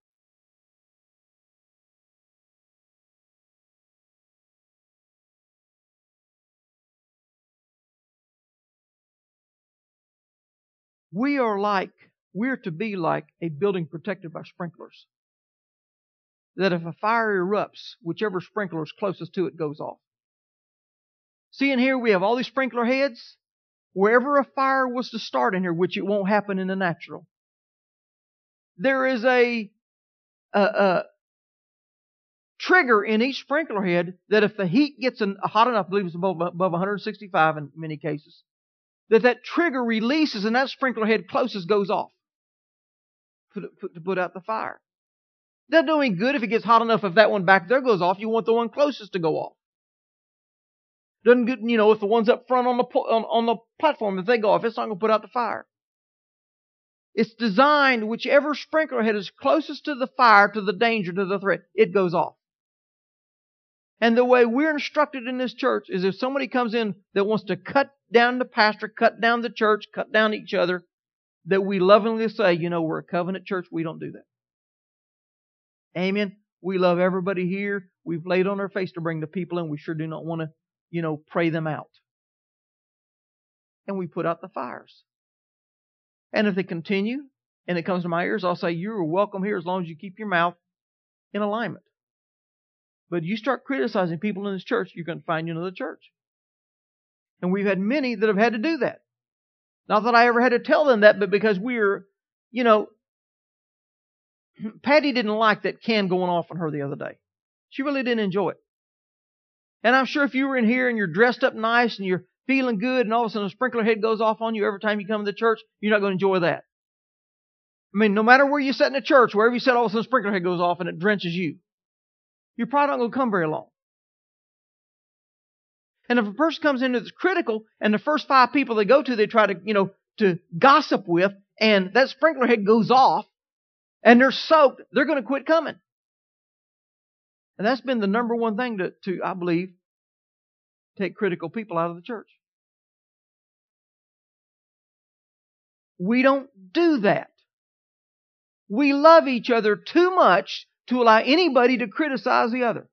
We are like we're to be like a building protected by sprinklers. That if a fire erupts, whichever sprinkler is closest to it goes off. See, in here we have all these sprinkler heads. Wherever a fire was to start in here, which it won't happen in the natural, there is a, a, a trigger in each sprinkler head that if the heat gets an, hot enough, I believe it's above, above one hundred sixty-five in many cases, that that trigger releases and that sprinkler head closest goes off to, to put out the fire. Doesn't do any good if it gets hot enough. If that one back there goes off, you want the one closest to go off. Doesn't good, you know, if the ones up front on the on, on the platform, if they go off, it's not going to put out the fire. It's designed, whichever sprinkler head is closest to the fire, to the danger, to the threat, it goes off. And the way we're instructed in this church is if somebody comes in that wants to cut down the pastor, cut down the church, cut down each other, that we lovingly say, you know, we're a covenant church, we don't do that. Amen. We love everybody here. We've laid on our face to bring the people in. We sure do not want to, you know, pray them out. And we put out the fires. And if they continue and it comes to my ears, I'll say, you're welcome here as long as you keep your mouth in alignment. But you start criticizing people in this church, you're going to find another church. And we've had many that have had to do that. Not that I ever had to tell them that, but because we're, you know, Patty didn't like that can going off on her the other day. She really didn't enjoy it. And I'm sure if you were in here and you're dressed up nice and you're feeling good and all of a sudden a sprinkler head goes off on you every time you come to the church, you're not going to enjoy that. I mean, no matter where you sit in the church, wherever you sit, all of a sudden a sprinkler head goes off and it drenches you. You're probably not going to come very long. And if a person comes in that's critical and the first five people they go to, they try to, you know, to gossip with, and that sprinkler head goes off and they're soaked, they're going to quit coming. And that's been the number one thing to, to, I believe, take critical people out of the church. We don't do that. We love each other too much to allow anybody to criticize the other.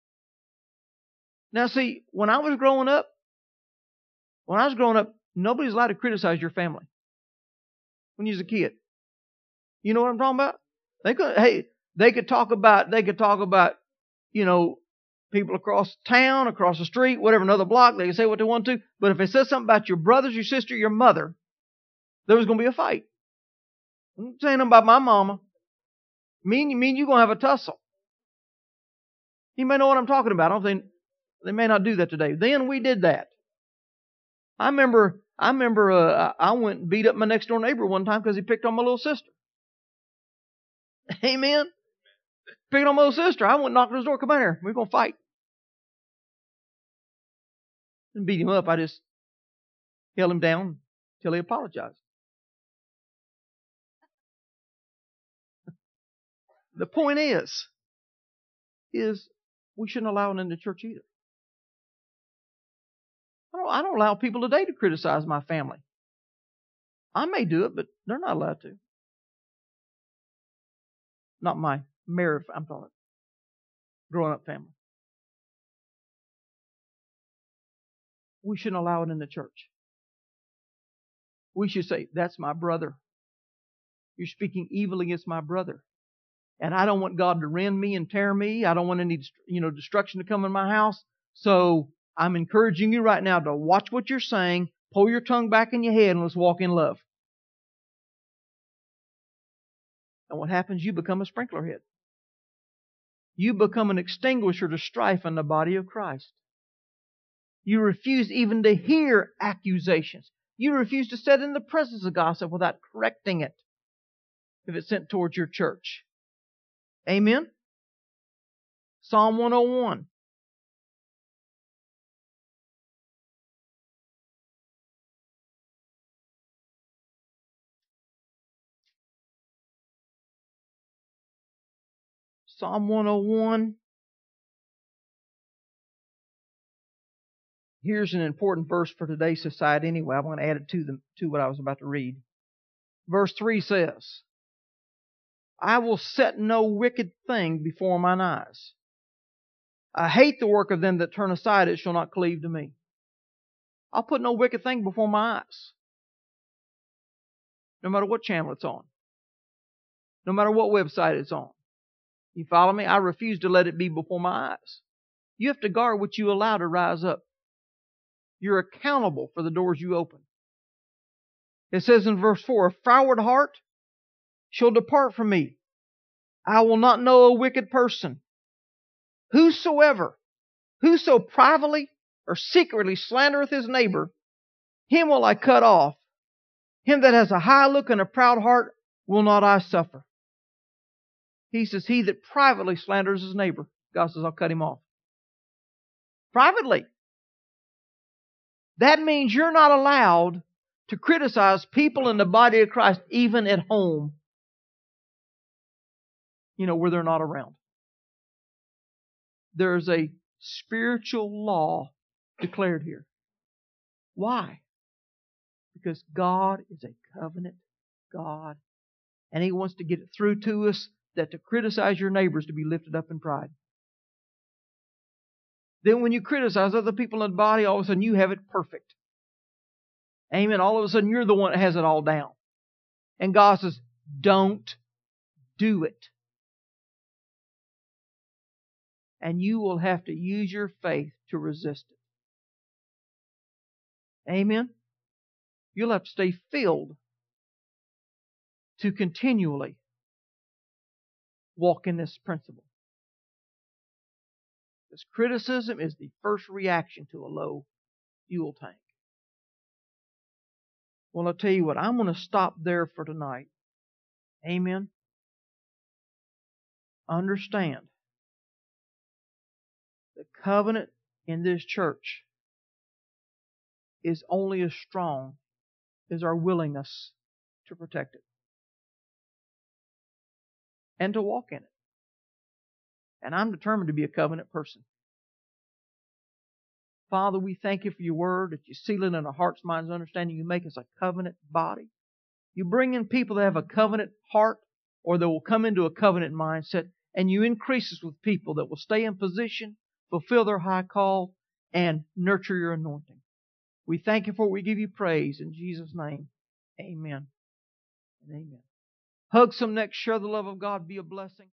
Now see, when I was growing up, when I was growing up, nobody's allowed to criticize your family. When you was a kid. You know what I'm talking about? They could, hey, they could talk about, they could talk about, you know, people across town, across the street, whatever, another block, they can say what they want to. But if they said something about your brothers, your sister, your mother, there was going to be a fight. I'm not saying about my mama. Me and you, me and you going to have a tussle. You may know what I'm talking about. I don't think, they may not do that today. Then we did that. I remember, I remember, uh, I went and beat up my next door neighbor one time because he picked on my little sister. Amen. Picked on my little sister. I went and knocked on his door. Come on here. We're going to fight. Didn't beat him up. I just held him down until he apologized. The point is, is we shouldn't allow it in the church either. I don't, I don't allow people today to criticize my family. I may do it, but they're not allowed to. Not my married, I'm talking growing up family. We shouldn't allow it in the church. We should say, that's my brother. You're speaking evil against my brother. And I don't want God to rend me and tear me. I don't want any, you know, destruction to come in my house. So I'm encouraging you right now to watch what you're saying, pull your tongue back in your head, and let's walk in love. And what happens? You become a sprinkler head. You become an extinguisher to strife in the body of Christ. You refuse even to hear accusations. You refuse to sit in the presence of gossip without correcting it if it's sent towards your church. Amen? Psalm one oh one. Psalm one oh one. Here's an important verse for today's society anyway. I'm going to add it to, the, to what I was about to read. Verse three says, I will set no wicked thing before mine eyes. I hate the work of them that turn aside, it shall not cleave to me. I'll put no wicked thing before my eyes. no matter what channel it's on, no matter what website it's on. You follow me? I refuse to let it be before my eyes. You have to guard what you allow to rise up. You're accountable for the doors you open. It says in verse four, a froward heart shall depart from me. I will not know a wicked person. Whosoever, whoso privately or secretly slandereth his neighbor, him will I cut off. Him that has a high look and a proud heart will not I suffer. He says, he that privately slanders his neighbor, God says, I'll cut him off. Privately. That means you're not allowed to criticize people in the body of Christ, even at home, you know, where they're not around. There's a spiritual law declared here. Why? Because God is a covenant God, and He wants to get it through to us that to criticize your neighbors to be lifted up in pride. Then when you criticize other people in the body, all of a sudden you have it perfect. Amen. All of a sudden you're the one that has it all down. And God says, don't do it. And you will have to use your faith to resist it. Amen. You'll have to stay filled to continually walk in this principle. Because criticism is the first reaction to a low fuel tank. Well, I'll tell you what, I'm going to stop there for tonight. Amen. Understand, the covenant in this church is only as strong as our willingness to protect it and to walk in it. And I'm determined to be a covenant person. Father, we thank You for Your word, that You seal it in our hearts, minds, and understanding. You make us a covenant body. You bring in people that have a covenant heart, or that will come into a covenant mindset, and You increase us with people that will stay in position, fulfill their high call, and nurture Your anointing. We thank You for it. We give You praise. In Jesus' name, amen and amen. Hug some next. Share the love of God. Be a blessing.